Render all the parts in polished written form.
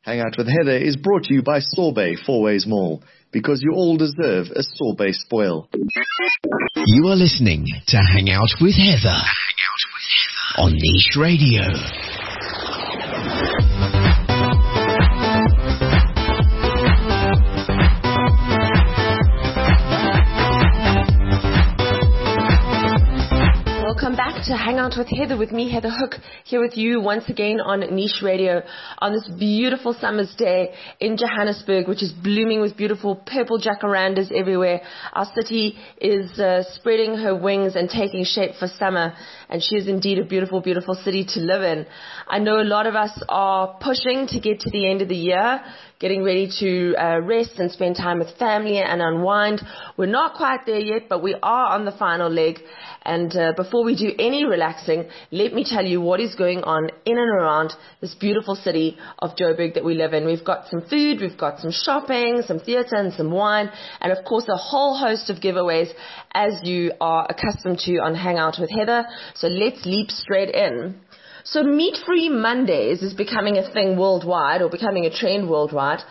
Hang Out with Heather is brought to you by Sorbet Fourways Mall, because you all deserve a sorbet spoil. You are listening to Hang Out with Heather on Niche Radio. Welcome back to Hang Out with Heather, with me, Heather Hook, here with you once again on Niche Radio on this beautiful summer's day in Johannesburg, which is blooming with beautiful purple jacarandas everywhere. Our city is spreading her wings and taking shape for summer, and she is indeed a beautiful, beautiful city to live in. I know a lot of us are pushing to get to the end of the year, getting ready to rest and spend time with family and unwind. We're not quite there yet, but we are on the final leg. And before we do any relaxing, let me tell you what is going on in and around this beautiful city of Joburg that we live in. We've got some food, we've got some shopping, some theatre and some wine, and of course a whole host of giveaways as you are accustomed to on Hang Out with Heather. So let's leap straight in. So meat-free Mondays is becoming a thing worldwide, or becoming a trend worldwide.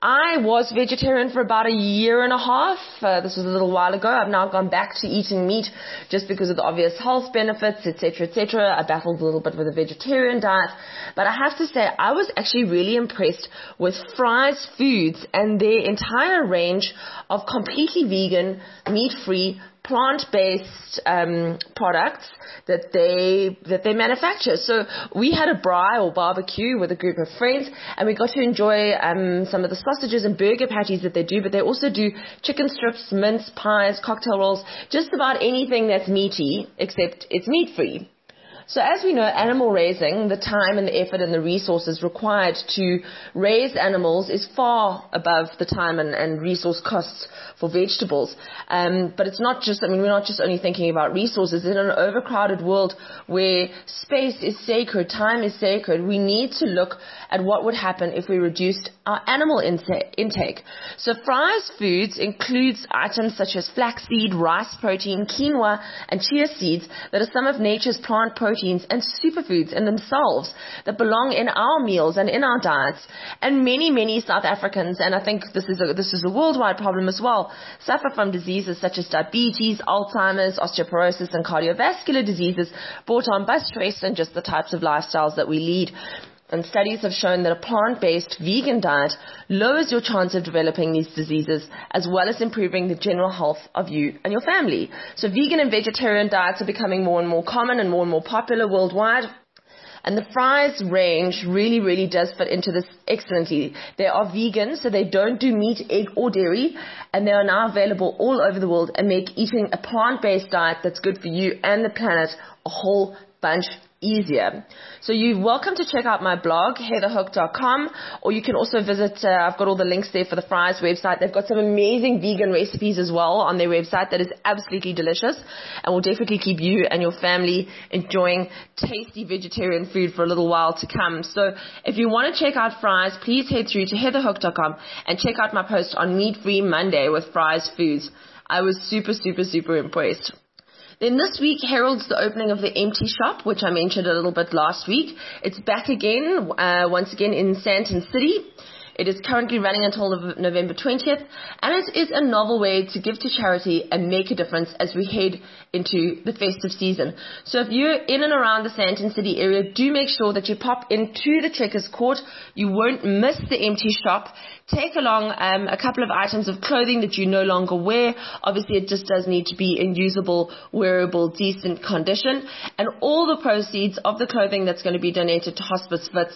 I was vegetarian for about a year and a half. This was a little while ago. I've now gone back to eating meat just because of the obvious health benefits, etc., etc. I battled a little bit with a vegetarian diet. But I have to say, I was actually really impressed with Fry's Foods and their entire range of completely vegan, meat-free, plant-based products that they manufacture. So we had a braai or barbecue with a group of friends, and we got to enjoy some of the sausages and burger patties that they do, but they also do chicken strips, mince pies, cocktail rolls, just about anything that's meaty, except it's meat-free. So as we know, animal raising, the time and the effort and the resources required to raise animals is far above the time and resource costs for vegetables. But it's not just, we're not just only thinking about resources. In an overcrowded world where space is sacred, time is sacred, we need to look at what would happen if we reduced our animal intake. So Fry's Foods includes items such as flaxseed, rice protein, quinoa, and chia seeds that are some of nature's plant proteins and superfoods in themselves that belong in our meals and in our diets. And many, many South Africans, and I think this is a worldwide problem as well, suffer from diseases such as diabetes, Alzheimer's, osteoporosis, and cardiovascular diseases brought on by stress and just the types of lifestyles that we lead. And studies have shown that a plant-based vegan diet lowers your chance of developing these diseases, as well as improving the general health of you and your family. So vegan and vegetarian diets are becoming more and more common and more popular worldwide. And the Fry's range really, really does fit into this excellently. They are vegan, so they don't do meat, egg, or dairy, and they are now available all over the world and make eating a plant-based diet that's good for you and the planet a whole bunch easier. So you're welcome to check out my blog, heatherhook.com, or you can also visit, I've got all the links there for the Fry's website. They've got some amazing vegan recipes as well on their website that is absolutely delicious and will definitely keep you and your family enjoying tasty vegetarian food for a little while to come. So if you want to check out Fry's, please head through to heatherhook.com and check out my post on Meat Free Monday with Fry's Foods. I was super, super, super impressed. Then this week heralds the opening of the Empty Shop, which I mentioned a little bit last week. It's back again, once again in Sandton City. It is currently running until November 20th, and it is a novel way to give to charity and make a difference as we head into the festive season. So if you're in and around the Sandton City area, do make sure that you pop into the Checkers Court. You won't miss the Empty Shop. Take along a couple of items of clothing that you no longer wear. Obviously, it just does need to be in usable, wearable, decent condition. And all the proceeds of the clothing that's going to be donated to Hospice Wits,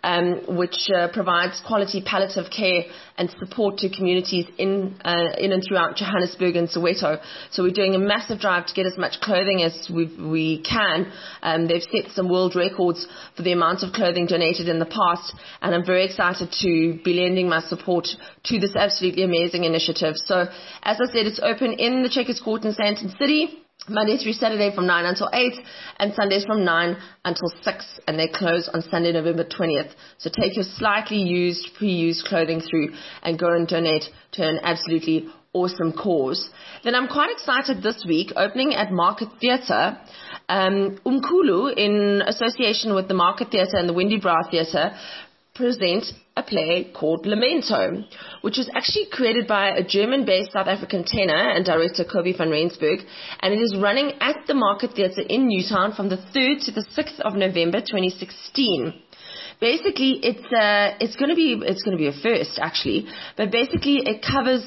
which provides quality palliative care and support to communities in and throughout Johannesburg and Soweto. So we're doing a massive drive to get as much clothing as we can. They've set some world records for the amount of clothing donated in the past, and I'm very excited to be lending my support to this absolutely amazing initiative. So as I said, it's open in the Checkers Court in Sandton City, Monday through Saturday from 9 until 8, and Sundays from 9 until 6, and they close on Sunday, November 20th. So take your slightly used, pre-used clothing through and go and donate to an absolutely awesome cause. Then I'm quite excited this week, opening at Market Theatre, Umkhulu, in association with the Market Theatre and the Windy Brow Theatre, present a play called Lamento, which was actually created by a German-based South African tenor and director Kobe van Rensburg, and it is running at the Market Theatre in Newtown from the 3rd to the 6th of November 2016. Basically, it's going to be a first actually, but basically it covers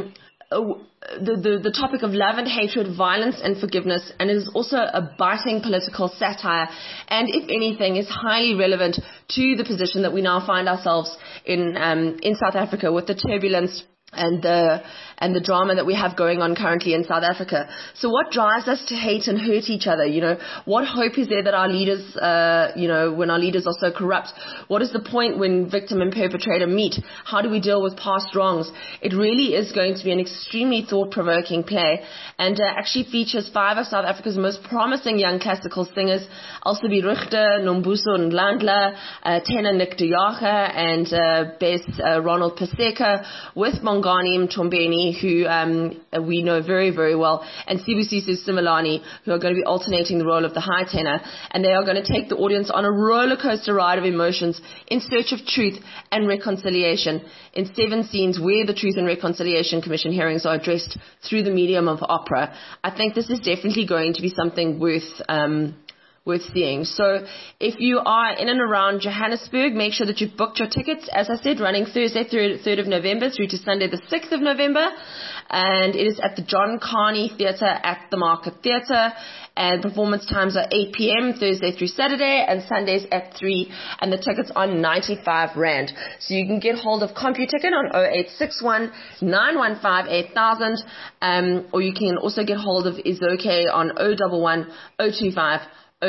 the topic of love and hatred, violence and forgiveness, and it is also a biting political satire, and if anything is highly relevant to the position that we now find ourselves in South Africa, with the turbulence and the drama that we have going on currently in South Africa. So what drives us to hate and hurt each other? What hope is there that our leaders, when our leaders are so corrupt? What is the point when victim and perpetrator meet? How do we deal with past wrongs? It really is going to be an extremely thought-provoking play, and actually features 5 of South Africa's most promising young classical singers, Alsabi Richter, Nombuso Ndlandla, tenor Nick de Jager, and bass Ronald Paseka, with Mongani Mtombeni, who we know very, very well, and Sibusiso Simelane, who are going to be alternating the role of the high tenor, and they are going to take the audience on a roller coaster ride of emotions in search of truth and reconciliation in 7 scenes where the Truth and Reconciliation Commission hearings are addressed through the medium of opera. I think this is definitely going to be something worth seeing. So if you are in and around Johannesburg, make sure that you've booked your tickets. As I said, running Thursday, 3rd of November through to Sunday, the 6th of November. And it is at the John Carney Theatre at the Market Theatre. And performance times are 8 p.m. Thursday through Saturday, and Sundays at 3. And the tickets are 95 Rand. So you can get hold of CompuTicket on 0861 915 8000. Or you can also get hold of Izoke on 011 025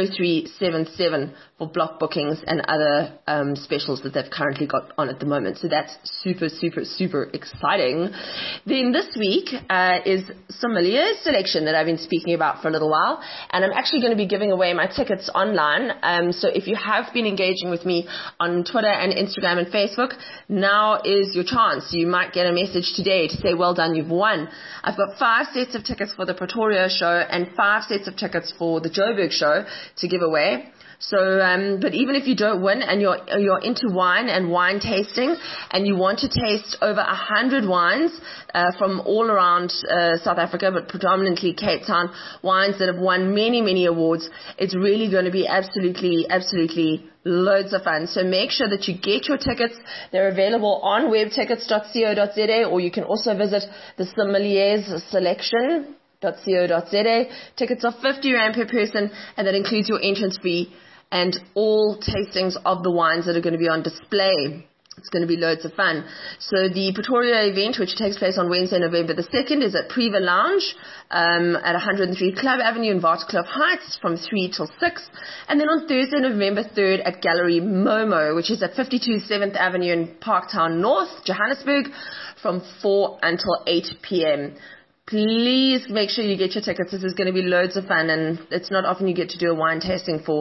0377 for block bookings and other specials that they've currently got on at the moment. So that's super, super, super exciting. Then this week is Sommelier's selection that I've been speaking about for a little while, and I'm actually going to be giving away my tickets online. So if you have been engaging with me on Twitter and Instagram and Facebook, now is your chance. You might get a message today to say, well done, you've won. I've got 5 sets of tickets for the Pretoria show and 5 sets of tickets for the Joburg show to give away. So, but even if you don't win and you're into wine and wine tasting, and you want to taste over 100 wines from all around South Africa, but predominantly Cape Town, wines that have won many, many awards, it's really going to be absolutely, absolutely loads of fun. So make sure that you get your tickets. They're available on webtickets.co.za, or you can also visit the Sommelier's selection .co.za. Tickets are 50 Rand per person, and that includes your entrance fee and all tastings of the wines that are going to be on display. It's going to be loads of fun. So the Pretoria event, which takes place on Wednesday, November the 2nd, is at Priva Lounge at 103 Club Avenue in Waterkloof Heights from 3 till 6. And then on Thursday, November 3rd at Gallery Momo, which is at 52 7th Avenue in Parktown North, Johannesburg, from 4 until 8 p.m. Please make sure you get your tickets. This is going to be loads of fun, and it's not often you get to do a wine tasting for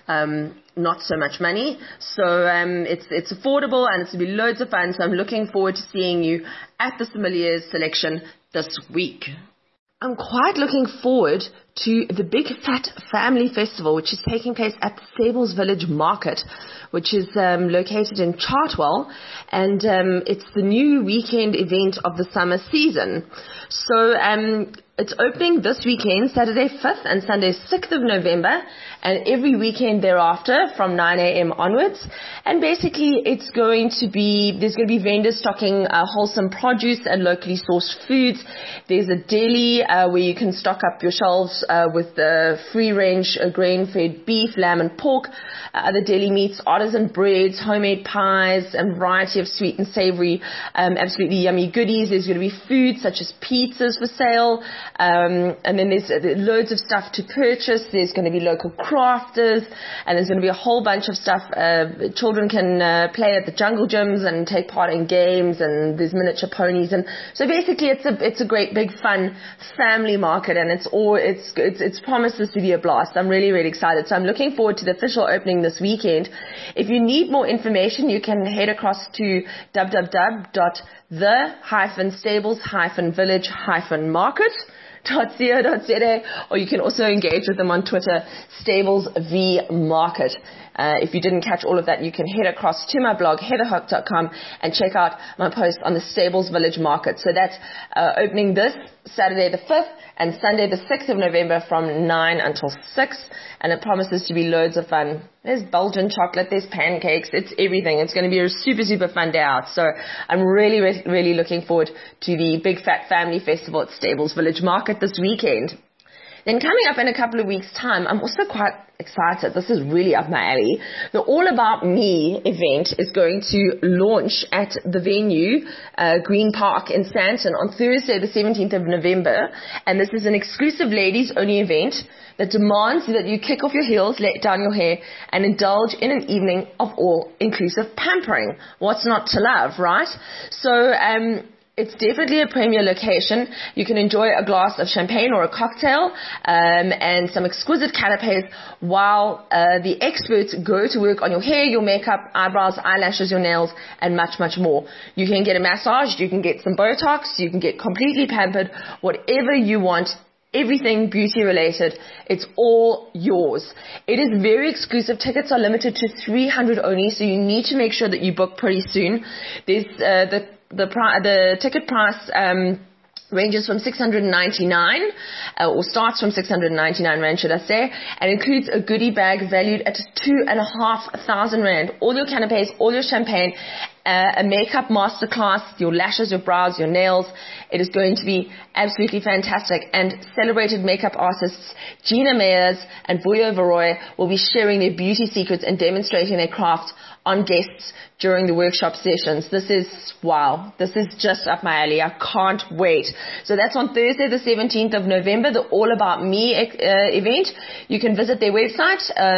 not so much money. So it's affordable, and it's going to be loads of fun. So I'm looking forward to seeing you at the Sommelier's selection this week. I'm quite looking forward to the Big Fat Family Festival, which is taking place at the Sables Village Market, which is located in Chartwell, and it's the new weekend event of the summer season. So it's opening this weekend, Saturday 5th and Sunday 6th of November, and every weekend thereafter from 9 a.m. onwards. And basically there's going to be vendors stocking wholesome produce and locally sourced foods. There's a deli where you can stock up your shelves with the free-range grain-fed beef, lamb and pork, other deli meats, artisan breads, homemade pies, and variety of sweet and savory, absolutely yummy goodies. There's going to be food such as pizzas for sale, and then there's loads of stuff to purchase. There's going to be local crafters, and there's going to be a whole bunch of stuff. Children can play at the jungle gyms and take part in games, and there's miniature ponies, and so basically it's a great big fun family market, and it's promises to be a blast. I'm really, really excited. So I'm looking forward to the official opening this weekend. If you need more information, you can head across to www.the-stables-village-market.co.za, or you can also engage with them on Twitter, Stables V Market. If you didn't catch all of that, you can head across to my blog, heatherhook.com, and check out my post on the Stables Village Market. So that's opening this Saturday the 5th and Sunday the 6th of November from 9 until 6, and it promises to be loads of fun. There's Belgian chocolate, there's pancakes, it's everything. It's going to be a super, super fun day out. So I'm really, really looking forward to the Big Fat Family Festival at Stables Village Market this weekend. Then coming up in a couple of weeks' time, I'm also quite excited. This is really up my alley. The All About Me event is going to launch at the venue, Green Park in Sandton on Thursday, the 17th of November. And this is an exclusive ladies-only event that demands that you kick off your heels, let down your hair, and indulge in an evening of all-inclusive pampering. What's not to love, right? So, it's definitely a premier location. You can enjoy a glass of champagne or a cocktail and some exquisite canapes while the experts go to work on your hair, your makeup, eyebrows, eyelashes, your nails, and much, much more. You can get a massage, you can get some Botox, you can get completely pampered, whatever you want. Everything beauty related, it's all yours. It is very exclusive. Tickets are limited to 300 only, so you need to make sure that you book pretty soon. There's the ticket price ranges from 699 or starts from 699 Rand, should I say, and includes a goodie bag valued at 2,500 Rand. All your canapes, all your champagne, a makeup masterclass, your lashes, your brows, your nails. It is going to be absolutely fantastic. And celebrated makeup artists Gina Mayers and Vuyo Varoy will be sharing their beauty secrets and demonstrating their craft on guests during the workshop sessions. This is, wow, this is just up my alley. I can't wait. So that's on Thursday, the 17th of November, the All About Me event. You can visit their website,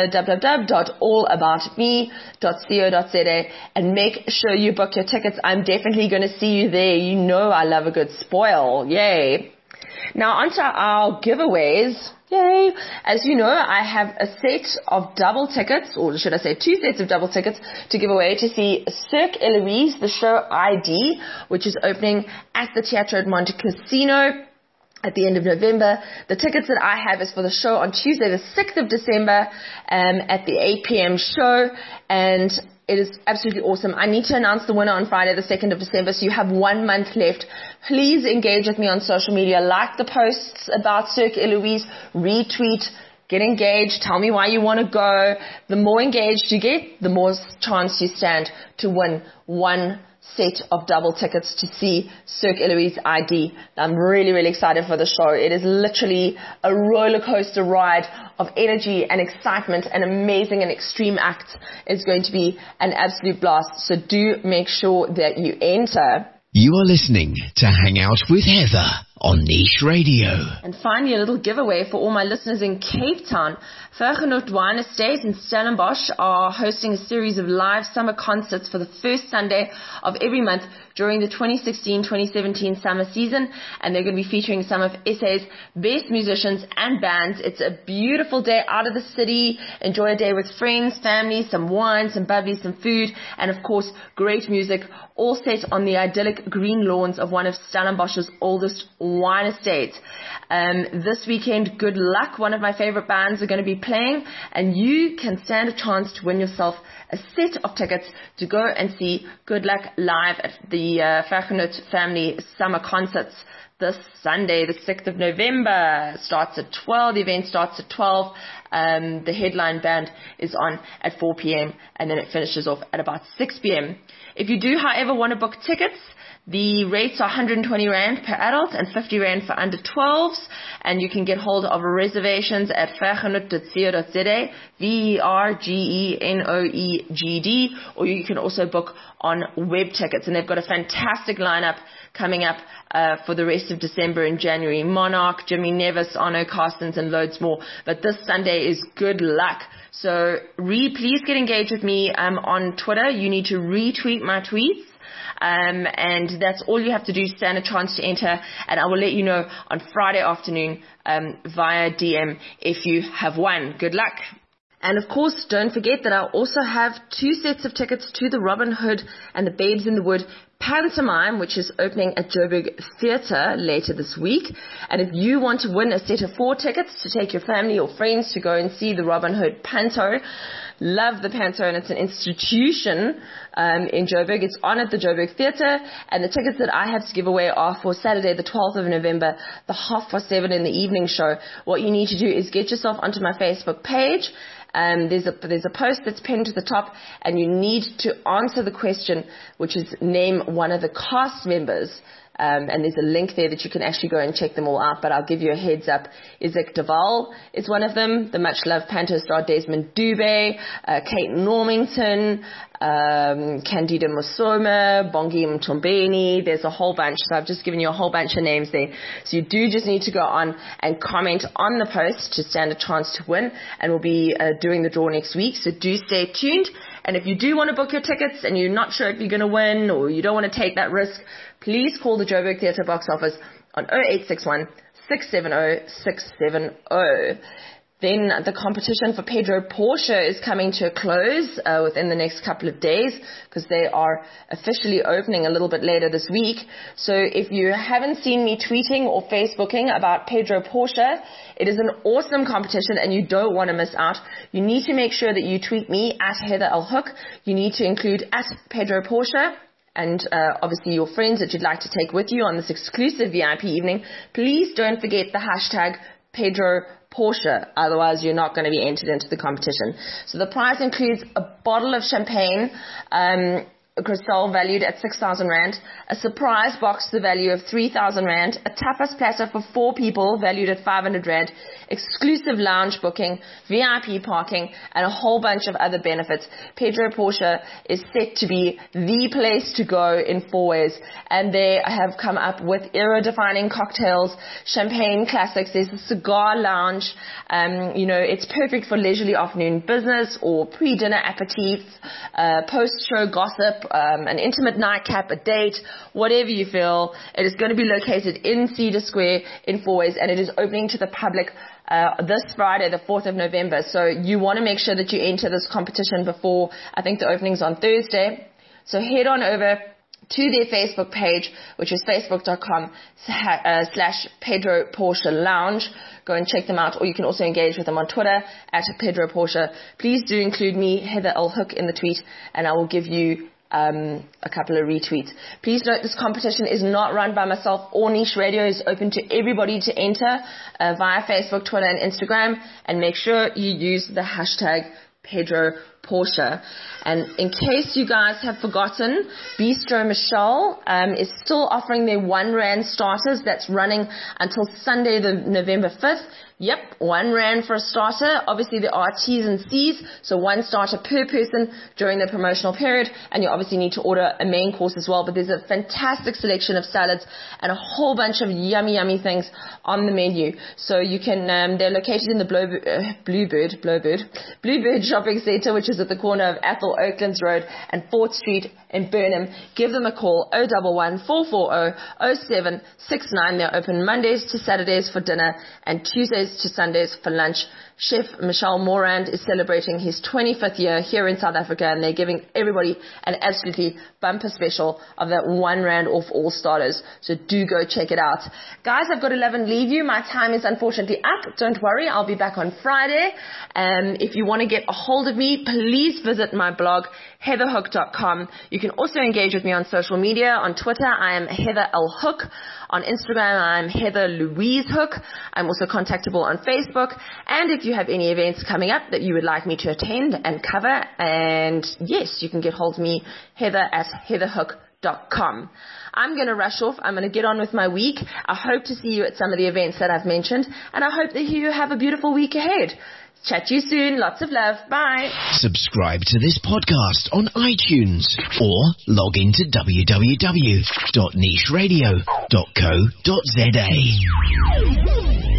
www.allaboutme.co.za, and make sure you book your tickets. I'm definitely going to see you there. You know I love a good spoil. Yay. Now onto our giveaways. Yay! As you know, I have a set of double tickets, or should I say 2 sets of double tickets to give away to see Cirque Eloise, the show ID, which is opening at the Teatro Monte Casino at the end of November. The tickets that I have is for the show on Tuesday, the 6th of December, at the 8 p.m. show, and it is absolutely awesome. I need to announce the winner on Friday, the 2nd of December, so you have 1 month left. Please engage with me on social media. Like the posts about Cirque Eloise, retweet, get engaged, tell me why you want to go. The more engaged you get, the more chance you stand to win 1 set of double tickets to see Cirque Eloise ID. I'm really, really excited for the show. It is literally a roller coaster ride of energy and excitement, and amazing and extreme acts. It's going to be an absolute blast. So do make sure that you enter. You are listening to Hang Out with Heather on Niche Radio. And finally, a little giveaway for all my listeners in Cape Town. Vergenoot Wine Estate and Stellenbosch are hosting a series of live summer concerts for the first Sunday of every month during the 2016-2017 summer season, and they're going to be featuring some of SA's best musicians and bands. It's a beautiful day out of the city. Enjoy a day with friends, family, some wine, some bubbly, some food, and of course, great music, all set on the idyllic green lawns of one of Stellenbosch's oldest wine estates. This weekend, Good Luck, one of my favorite bands, are going to be playing, and you can stand a chance to win yourself a set of tickets to go and see Good Luck live at the Vergenoot Family Summer Concerts this Sunday, the 6th of November. Starts at 12. The event starts at 12. The headline band is on at 4 p.m. and then it finishes off at about 6 p.m. If you do, however, want to book tickets, the rates are 120 Rand per adult and 50 Rand for under 12s, and you can get hold of reservations at vergenoot.co.za, VERGENOEGD, or you can also book on web tickets, and they've got a fantastic lineup coming up for the rest of December and January. Monarch, Jimmy Nevis, Arno Carstens, and loads more. But this Sunday is Good Luck. So please get engaged with me on Twitter. You need to retweet my tweets. And that's all you have to do, stand a chance to enter, and I will let you know on Friday afternoon via DM if you have won. Good luck. And of course, don't forget that I also have 2 sets of tickets to the Robin Hood and the Babes in the Wood pantomime, which is opening at Joburg Theatre later this week. And if you want to win a set of 4 tickets to take your family or friends to go and see the Robin Hood Panto, love the Panto, and it's an institution in Joburg. It's on at the Joburg Theatre, and the tickets that I have to give away are for Saturday the 12th of November, the 7:30 in the evening show. What you need to do is get yourself onto my Facebook page. There's a post that's pinned to the top, and you need to answer the question, which is name one of the cast members. And there's a link there that you can actually go and check them all out, but I'll give you a heads up. Isaac Duval is one of them, the much-loved Panto star Desmond Dube, Kate Normington, Candida Musoma, Bongi Mtombeni. There's a whole bunch, so I've just given you a whole bunch of names there. So you do just need to go on and comment on the post to stand a chance to win, and we'll be doing the draw next week, so do stay tuned. And if you do want to book your tickets and you're not sure if you're going to win or you don't want to take that risk, please call the Joburg Theatre box office on 0861 670 670. Then the competition for Pedro Porsche is coming to a close within the next couple of days, because they are officially opening a little bit later this week. So if you haven't seen me tweeting or Facebooking about Pedro Porsche, it is an awesome competition and you don't want to miss out. You need to make sure that you tweet me at Heather L. Hook. You need to include at Pedro Porsche, and obviously your friends that you'd like to take with you on this exclusive VIP evening. Please don't forget the hashtag Pedro Porsche, otherwise you're not going to be entered into the competition. So the prize includes a bottle of champagne, Cristal valued at 6,000 Rand, a surprise box to the value of 3,000 Rand, a tapas platter for 4 people valued at 500 Rand, exclusive lounge booking, VIP parking, and a whole bunch of other benefits. Pedro Porsche is set to be the place to go in Fourways, and they have come up with era-defining cocktails, champagne classics. There's a cigar lounge. It's perfect for leisurely afternoon business or pre-dinner aperitifs, post-show gossip, an intimate nightcap, a date, whatever you feel. It is going to be located in Cedar Square in Fourways, and it is opening to the public this Friday, the 4th of November. So you want to make sure that you enter this competition before, I think the opening's on Thursday. So head on over to their Facebook page, which is facebook.com/Pedro Porsche Lounge. Go and check them out, or you can also engage with them on Twitter at Pedro Porsche. Please do include me, Heather L. Hook, in the tweet, and I will give you a couple of retweets. Please note this competition is not run by myself or Niche Radio. It's open to everybody to enter via Facebook, Twitter, and Instagram, and make sure you use the hashtag Pedro Porsche. And in case you guys have forgotten, Bistro Michelle is still offering their 1 Rand starters. That's running until Sunday, the November 5th. Yep, 1 Rand for a starter. Obviously, there are T's and C's, so 1 starter per person during the promotional period, and you obviously need to order a main course as well. But there's a fantastic selection of salads and a whole bunch of yummy, yummy things on the menu. So you can, they're located in the Bluebird Shopping Centre, which is at the corner of Athol Oaklands Road and 4th Street in Burnham. Give them a call, 011 440 0769. They're open Mondays to Saturdays for dinner and Tuesdays to Sundays for lunch. Chef Michel Morand is celebrating his 25th year here in South Africa, and they're giving everybody an absolutely bumper special of that 1 Rand off all starters. So do go check it out. Guys, I've got to love and leave you. My time is unfortunately up. Don't worry, I'll be back on Friday. If you want to get a hold of me, please visit my blog, heatherhook.com. You can also engage with me on social media. On Twitter, I am Heather L. Hook. On Instagram, I'm Heather Louise Hook. I'm also contactable on Facebook. And if you have any events coming up that you would like me to attend and cover, and yes, you can get hold of me, Heather at heatherhook.com. I'm going to rush off. I'm going to get on with my week. I hope to see you at some of the events that I've mentioned, and I hope that you have a beautiful week ahead. Chat to you soon. Lots of love. Bye. Subscribe to this podcast on iTunes or log into www.nicheradio.co.za.